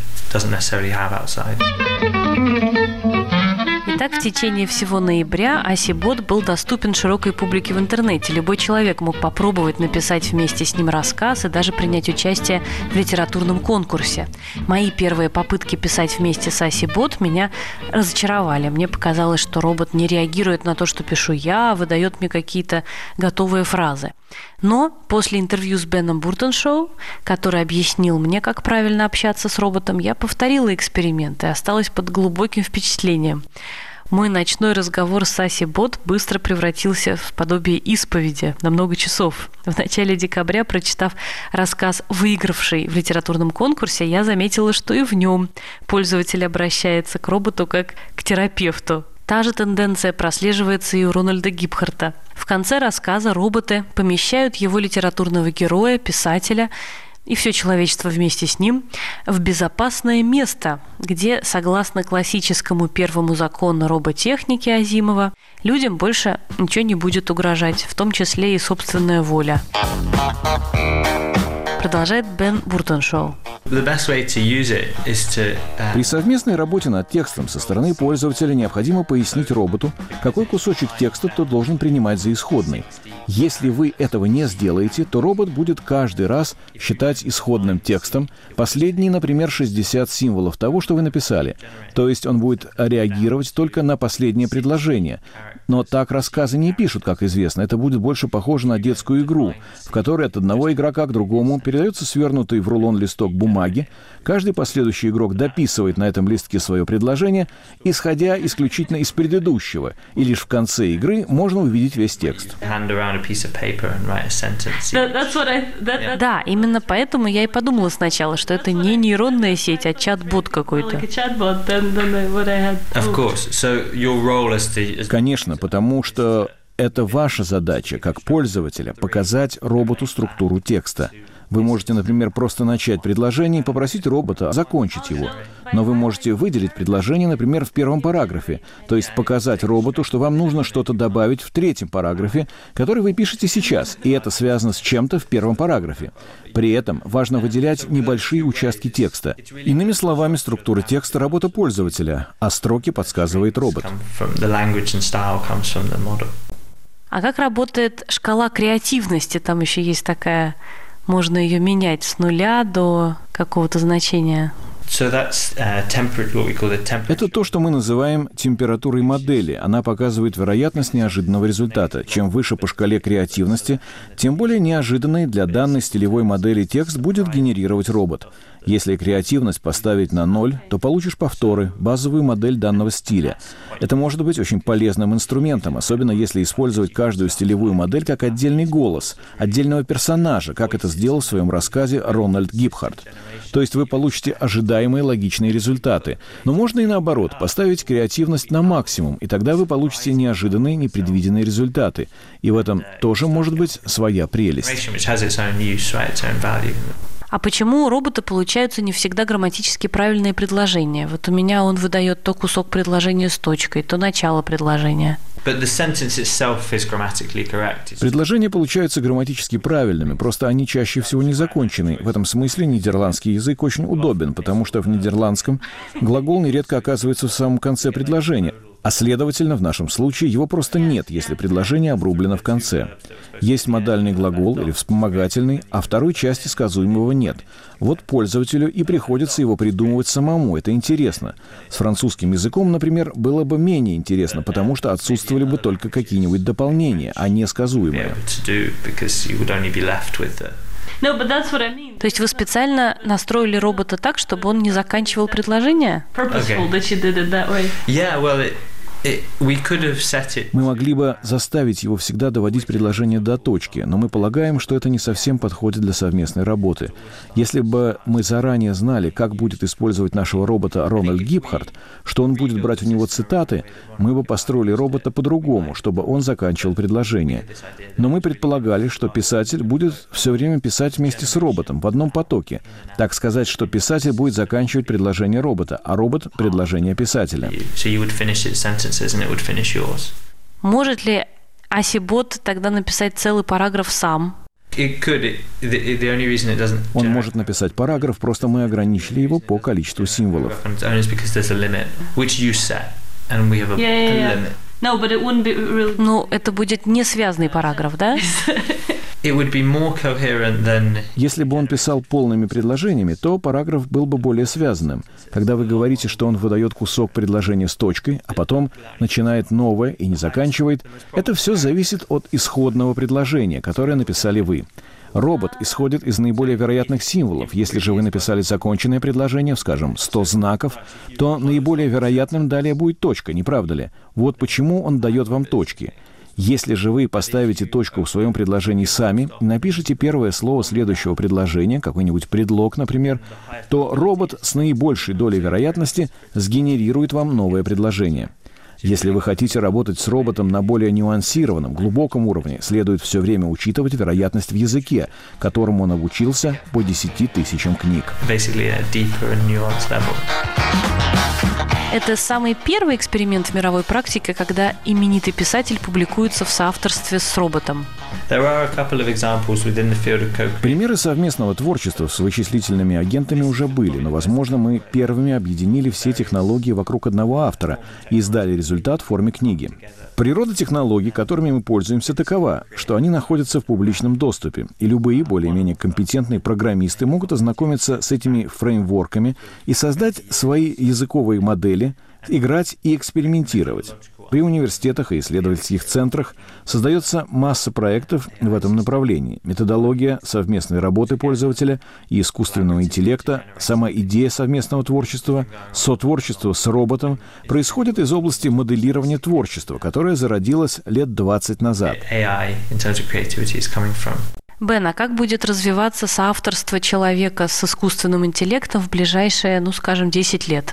Итак, в течение всего ноября ASCII-бот был доступен широкой публике в интернете. Любой человек мог попробовать написать вместе с ним рассказ и даже принять участие в литературном конкурсе. Мои первые попытки писать вместе с ASCII-бот меня разочаровали. Мне показалось, что робот не реагирует на то, что пишу я, выдает мне какие-то готовые фразы. Но после интервью с Беном Буртеншоу, который объяснил мне, как правильно общаться с роботом, я повторила эксперимент и осталась под глубоким впечатлением. Мой ночной разговор с ASCII-бот быстро превратился в подобие исповеди на много часов. В начале декабря, прочитав рассказ, выигравший в литературном конкурсе, я заметила, что и в нем пользователь обращается к роботу как к терапевту. Та же тенденция прослеживается и у Рональда Гибхарта. В конце рассказа роботы помещают его литературного героя, писателя и все человечество вместе с ним в безопасное место, где, согласно классическому первому закону роботехники Азимова, людям больше ничего не будет угрожать, в том числе и собственная воля. Продолжает Бен Буртеншоу. При совместной работе над текстом со стороны пользователя необходимо пояснить роботу, какой кусочек текста тот должен принимать за исходный. Если вы этого не сделаете, то робот будет каждый раз считать исходным текстом последние, например, 60 символов того, что вы написали. То есть он будет реагировать только на последнее предложение. Но так рассказы не пишут, как известно. Это будет больше похоже на детскую игру, в которой от одного игрока к другому передается свернутый в рулон листок бумаги. Каждый последующий игрок дописывает на этом листке свое предложение, исходя исключительно из предыдущего. И лишь в конце игры можно увидеть весь текст. Да, именно поэтому я и подумала сначала, что это не нейронная сеть, а чат-бот какой-то. Конечно, потому что это ваша задача, как пользователя, показать роботу структуру текста. Вы можете, например, просто начать предложение и попросить робота закончить его. Но вы можете выделить предложение, например, в первом параграфе, то есть показать роботу, что вам нужно что-то добавить в третьем параграфе, который вы пишете сейчас, и это связано с чем-то в первом параграфе. При этом важно выделять небольшие участки текста. Иными словами, структура текста — работа пользователя, а строки подсказывает робот. А как работает шкала креативности? Там еще есть такая, можно ее менять с 0 до какого-то значения. Это то, что мы называем температурой модели. Она показывает вероятность неожиданного результата. Чем выше по шкале креативности, тем более неожиданный для данной стилевой модели текст будет генерировать робот. Если креативность поставить на 0, то получишь повторы, базовую модель данного стиля. Это может быть очень полезным инструментом, особенно если использовать каждую стилевую модель как отдельный голос, отдельного персонажа, как это сделал в своем рассказе Рональд Гибхарт. То есть вы получите ожидаемые логичные результаты. Но можно и наоборот, поставить креативность на максимум, и тогда вы получите неожиданные, непредвиденные результаты. И в этом тоже может быть своя прелесть. А почему у робота получаются не всегда грамматически правильные предложения? Вот у меня он выдает то кусок предложения с точкой, то начало предложения. Предложения получаются грамматически правильными, просто они чаще всего не закончены. В этом смысле нидерландский язык очень удобен, потому что в нидерландском глагол нередко оказывается в самом конце предложения. А следовательно, в нашем случае его просто нет, если предложение обрублено в конце. Есть модальный глагол или вспомогательный, а второй части сказуемого нет. Вот пользователю и приходится его придумывать самому. Это интересно. С французским языком, например, было бы менее интересно, потому что отсутствовали бы только какие-нибудь дополнения, а не сказуемые. То есть вы специально настроили робота так, чтобы он не заканчивал предложение? Мы могли бы заставить его всегда доводить предложение до точки, но мы полагаем, что это не совсем подходит для совместной работы. Если бы мы заранее знали, как будет использовать нашего робота Рональд Гибхарт, что он будет брать у него цитаты, мы бы построили робота по-другому, чтобы он заканчивал предложение. Но мы предполагали, что писатель будет все время писать вместе с роботом в одном потоке. Так сказать, что писатель будет заканчивать предложение робота, а робот — предложение писателя. Может ли Асибот тогда написать целый параграф сам? Он может написать параграф, просто мы ограничили его по количеству символов. Ну, это будет не связанный параграф, да? Если бы он писал полными предложениями, то параграф был бы более связанным. Когда вы говорите, что он выдает кусок предложения с точкой, а потом начинает новое и не заканчивает, это все зависит от исходного предложения, которое написали вы. Робот исходит из наиболее вероятных символов. Если же вы написали законченное предложение, скажем, 100 знаков, то наиболее вероятным далее будет точка, не правда ли? Вот почему он дает вам точки. Если же вы поставите точку в своем предложении сами и напишите первое слово следующего предложения, какой-нибудь предлог, например, то робот с наибольшей долей вероятности сгенерирует вам новое предложение. Если вы хотите работать с роботом на более нюансированном, глубоком уровне, следует все время учитывать вероятность в языке, которому он обучился по 10 тысячам книг. Это самый первый эксперимент в мировой практике, когда именитый писатель публикуется в соавторстве с роботом. Примеры совместного творчества с вычислительными агентами уже были, но, возможно, мы первыми объединили все технологии вокруг одного автора и издали результат в форме книги. Природа технологий, которыми мы пользуемся, такова, что они находятся в публичном доступе, и любые более-менее компетентные программисты могут ознакомиться с этими фреймворками и создать свои языковые модели, играть и экспериментировать. При университетах и исследовательских центрах создается масса проектов в этом направлении. Методология совместной работы пользователя и искусственного интеллекта, сама идея совместного творчества, сотворчество с роботом происходит из области моделирования творчества, которое зародилось лет 20 назад. Бен, а как будет развиваться соавторство человека с искусственным интеллектом в ближайшие, 10 лет?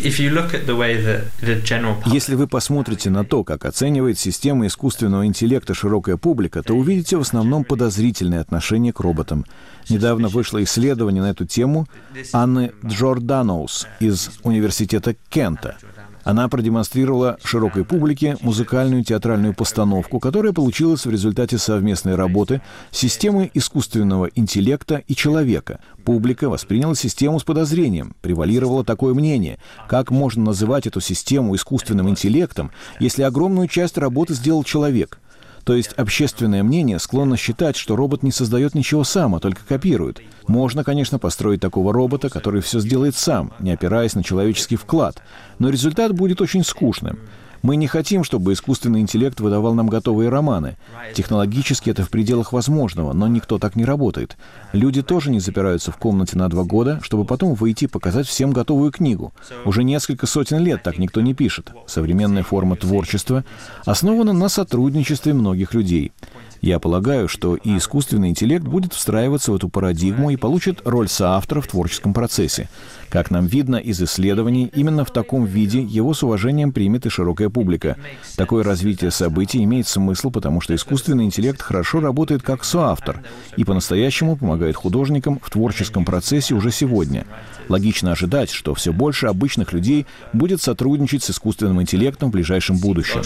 Если вы посмотрите на то, как оценивает система искусственного интеллекта широкая публика, то увидите в основном подозрительное отношение к роботам. Недавно вышло исследование на эту тему Анны Джорданоус из Университета Кента. Она продемонстрировала широкой публике музыкальную театральную постановку, которая получилась в результате совместной работы системы искусственного интеллекта и человека. Публика восприняла систему с подозрением. Превалировало такое мнение. Как можно называть эту систему искусственным интеллектом, если огромную часть работы сделал человек? То есть общественное мнение склонно считать, что робот не создает ничего сам, а только копирует. Можно, конечно, построить такого робота, который все сделает сам, не опираясь на человеческий вклад. Но результат будет очень скучным. Мы не хотим, чтобы искусственный интеллект выдавал нам готовые романы. Технологически это в пределах возможного, но никто так не работает. Люди тоже не запираются в комнате на 2 года, чтобы потом выйти и показать всем готовую книгу. Уже несколько сотен лет так никто не пишет. Современная форма творчества основана на сотрудничестве многих людей. Я полагаю, что и искусственный интеллект будет встраиваться в эту парадигму и получит роль соавтора в творческом процессе. Как нам видно из исследований, именно в таком виде его с уважением примет и широкая публика. Такое развитие событий имеет смысл, потому что искусственный интеллект хорошо работает как соавтор и по-настоящему помогает художникам в творческом процессе уже сегодня. Логично ожидать, что все больше обычных людей будет сотрудничать с искусственным интеллектом в ближайшем будущем.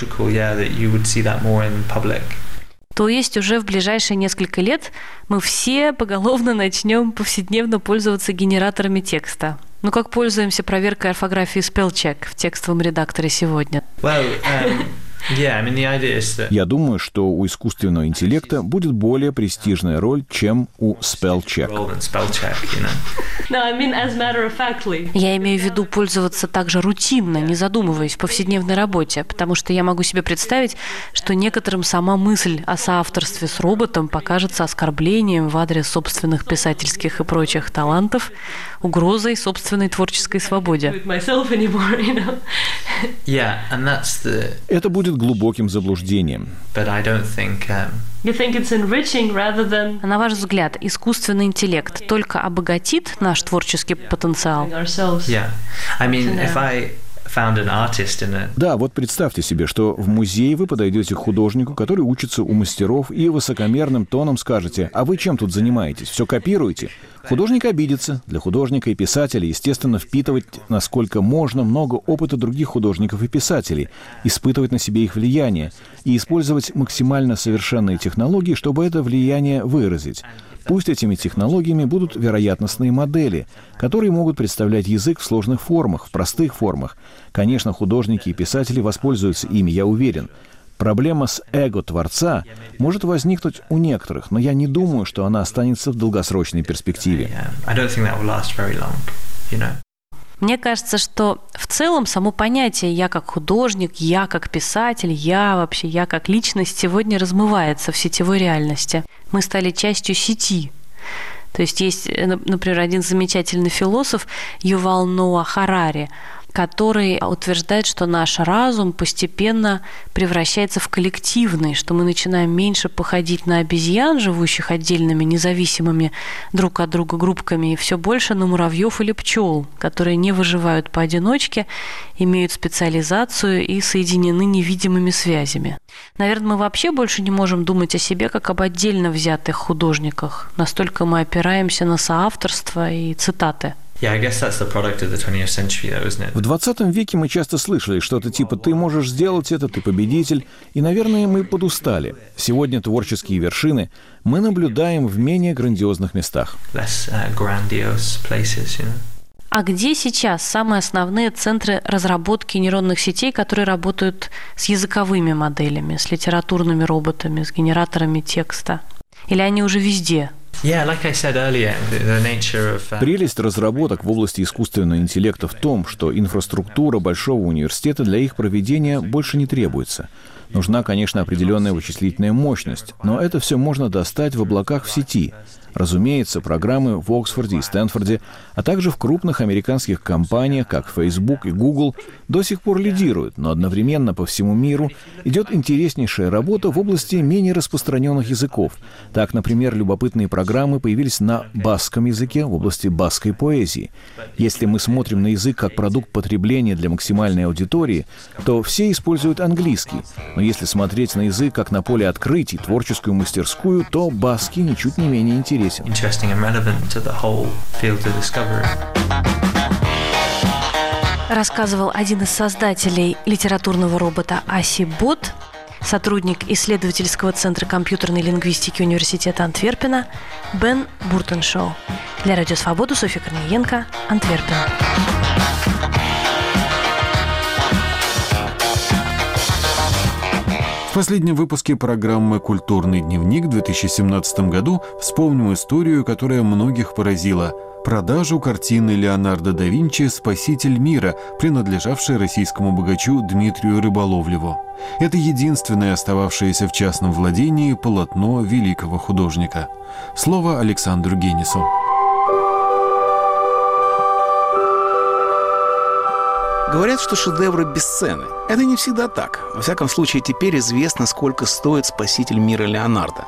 То есть уже в ближайшие несколько лет мы все поголовно начнем повседневно пользоваться генераторами текста. Как пользуемся проверкой орфографии spellcheck в текстовом редакторе сегодня? Я думаю, что у искусственного интеллекта будет более престижная роль, чем у spellcheck. Я имею в виду пользоваться также рутинно, не задумываясь в повседневной работе, потому что я могу себе представить, что некоторым сама мысль о соавторстве с роботом покажется оскорблением в адрес собственных писательских и прочих талантов, угрозой собственной творческой свободе. Это будет глубоким заблуждением. А на ваш взгляд, искусственный интеллект только обогатит наш творческий потенциал? Да, вот представьте себе, что в музей вы подойдете к художнику, который учится у мастеров, и высокомерным тоном скажете: «А вы чем тут занимаетесь? Все копируете?» Художник обидится. Для художника и писателя, естественно, впитывать, насколько можно, много опыта других художников и писателей, испытывать на себе их влияние и использовать максимально совершенные технологии, чтобы это влияние выразить. Пусть этими технологиями будут вероятностные модели, которые могут представлять язык в сложных формах, в простых формах. Конечно, художники и писатели воспользуются ими, я уверен. Проблема с эго творца может возникнуть у некоторых, но я не думаю, что она останется в долгосрочной перспективе. Мне кажется, что в целом само понятие «я как художник», «я как писатель», «я как личность» сегодня размывается в сетевой реальности. Мы стали частью сети. То есть, например, один замечательный философ Ювал Ноа Харари, который утверждает, что наш разум постепенно превращается в коллективный, что мы начинаем меньше походить на обезьян, живущих отдельными, независимыми друг от друга группками, и все больше на муравьев или пчел, которые не выживают поодиночке, имеют специализацию и соединены невидимыми связями. Наверное, мы вообще больше не можем думать о себе как об отдельно взятых художниках. Настолько мы опираемся на соавторство и цитаты. В 20 веке мы часто слышали что-то типа «ты можешь сделать это, ты победитель», и, наверное, мы подустали. Сегодня творческие вершины мы наблюдаем в менее грандиозных местах. А где сейчас самые основные центры разработки нейронных сетей, которые работают с языковыми моделями, с литературными роботами, с генераторами текста? Или они уже везде? Прелесть разработок в области искусственного интеллекта в том, что инфраструктура большого университета для их проведения больше не требуется. Нужна, конечно, определенная вычислительная мощность, но это все можно достать в облаках в сети. Разумеется, программы в Оксфорде и Стэнфорде, а также в крупных американских компаниях, как Facebook и Google, до сих пор лидируют, но одновременно по всему миру идет интереснейшая работа в области менее распространенных языков. Так, например, любопытные программы появились на баскском языке в области баскской поэзии. Если мы смотрим на язык как продукт потребления для максимальной аудитории, то все используют английский. Но если смотреть на язык как на поле открытий, творческую мастерскую, то баскский ничуть не менее интересен. Рассказывал один из создателей литературного робота Асибот, сотрудник исследовательского центра компьютерной лингвистики Университета Антверпена Бен Буртеншоу. Для Радио Свобода Софья Корниенко, Антверпен. В последнем выпуске программы «Культурный дневник» в 2017 году вспомним историю, которая многих поразила – продажу картины Леонардо да Винчи «Спаситель мира», принадлежавшей российскому богачу Дмитрию Рыболовлеву. Это единственное остававшееся в частном владении полотно великого художника. Слово Александру Генису. Говорят, что шедевры бесценны. Это не всегда так. Во всяком случае, теперь известно, сколько стоит «Спаситель мира» Леонардо.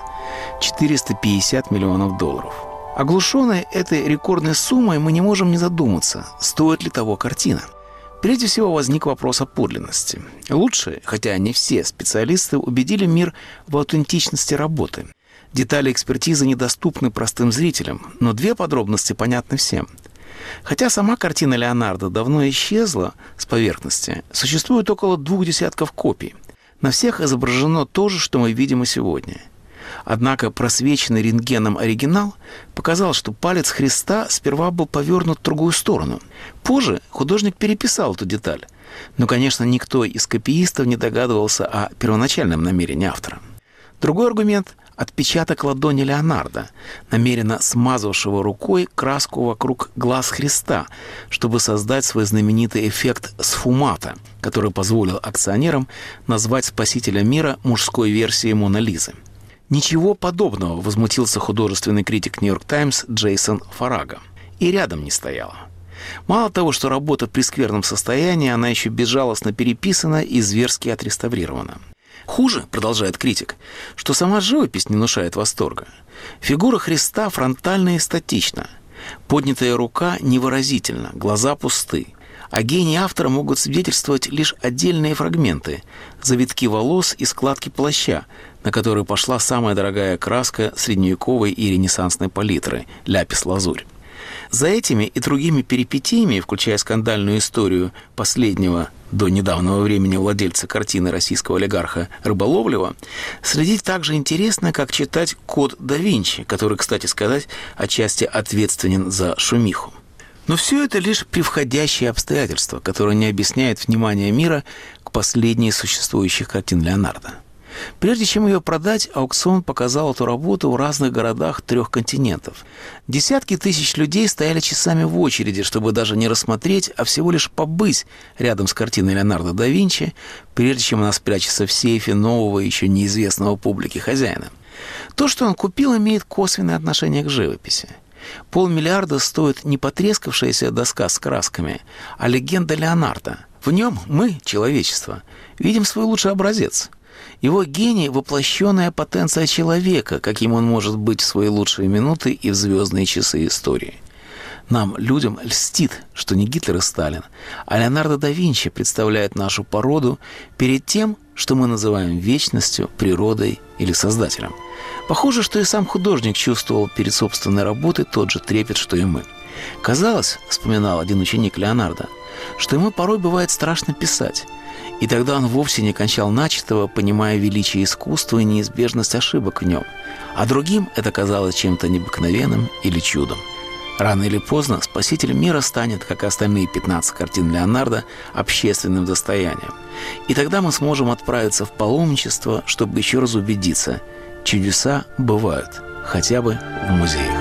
450 миллионов долларов. Оглушенные этой рекордной суммой, мы не можем не задуматься, стоит ли того картина. Прежде всего возник вопрос о подлинности. Лучшие, хотя не все специалисты, убедили мир в аутентичности работы. Детали экспертизы недоступны простым зрителям, но две подробности понятны всем. Хотя сама картина Леонардо давно исчезла с поверхности, существует около 20 копий. На всех изображено то же, что мы видим и сегодня. Однако просвеченный рентгеном оригинал показал, что палец Христа сперва был повернут в другую сторону. Позже художник переписал эту деталь. Но, конечно, никто из копиистов не догадывался о первоначальном намерении автора. Другой аргумент – отпечаток ладони Леонардо, намеренно смазавшего рукой краску вокруг глаз Христа, чтобы создать свой знаменитый эффект сфумата, который позволил акционерам назвать Спасителя мира мужской версией Моны Лизы. Ничего подобного, возмутился художественный критик «Нью-Йорк Таймс» Джейсон Фарага. И рядом не стояла. Мало того, что работа в прескверном состоянии, она еще безжалостно переписана и зверски отреставрирована. Хуже, продолжает критик, что сама живопись не внушает восторга. Фигура Христа фронтальна и статична. Поднятая рука невыразительна, глаза пусты. О гении автора могут свидетельствовать лишь отдельные фрагменты, завитки волос и складки плаща, на которые пошла самая дорогая краска средневековой и ренессансной палитры – ляпис-лазурь. За этими и другими перипетиями, включая скандальную историю последнего до недавнего времени владельца картины российского олигарха Рыболовлева, следить так же интересно, как читать «Код да Винчи», который, кстати сказать, отчасти ответственен за шумиху. Но все это лишь превходящие обстоятельства, которые не объясняют внимание мира к последней из существующих картин Леонардо. Прежде чем ее продать, аукцион показал эту работу в разных городах 3 континентов. Десятки тысяч людей стояли часами в очереди, чтобы даже не рассмотреть, а всего лишь побыть рядом с картиной Леонардо да Винчи, прежде чем она спрячется в сейфе нового, еще неизвестного публике хозяина. То, что он купил, имеет косвенное отношение к живописи. $500 миллиона стоит не потрескавшаяся доска с красками, а легенда Леонардо. В нем мы, человечество, видим свой лучший образец. Его гений – воплощенная потенция человека, каким он может быть в свои лучшие минуты и в звездные часы истории. Нам, людям, льстит, что не Гитлер и Сталин, а Леонардо да Винчи представляет нашу породу перед тем, что мы называем вечностью, природой или создателем. Похоже, что и сам художник чувствовал перед собственной работой тот же трепет, что и мы. Казалось, вспоминал один ученик Леонардо, что ему порой бывает страшно писать. И тогда он вовсе не кончал начатого, понимая величие искусства и неизбежность ошибок в нем. А другим это казалось чем-то необыкновенным или чудом. Рано или поздно «Спаситель мира» станет, как и остальные 15 картин Леонардо, общественным достоянием. И тогда мы сможем отправиться в паломничество, чтобы еще раз убедиться – чудеса бывают, хотя бы в музеях.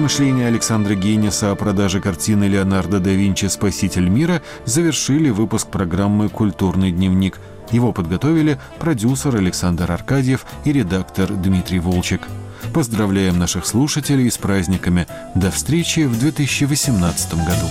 Размышления Александра Гейнеса о продаже картины Леонардо да Винчи «Спаситель мира» завершили выпуск программы «Культурный дневник». Его подготовили продюсер Александр Аркадьев и редактор Дмитрий Волчек. Поздравляем наших слушателей с праздниками. До встречи в 2018 году.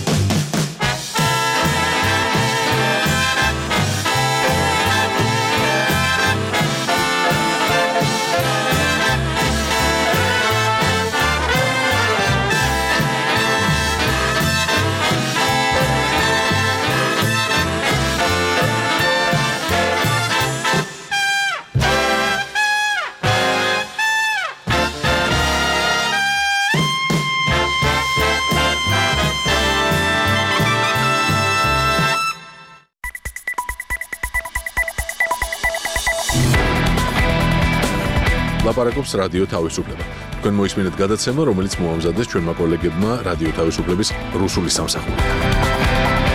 ლაპარაკობს რადიო თავისუფლება. თქვენ მოისმინეთ გადაცემა, რომელიც მოამზადეს ჩვენმა კოლეგებმა რადიო თავისუფლების რუსული სამსახურიდან.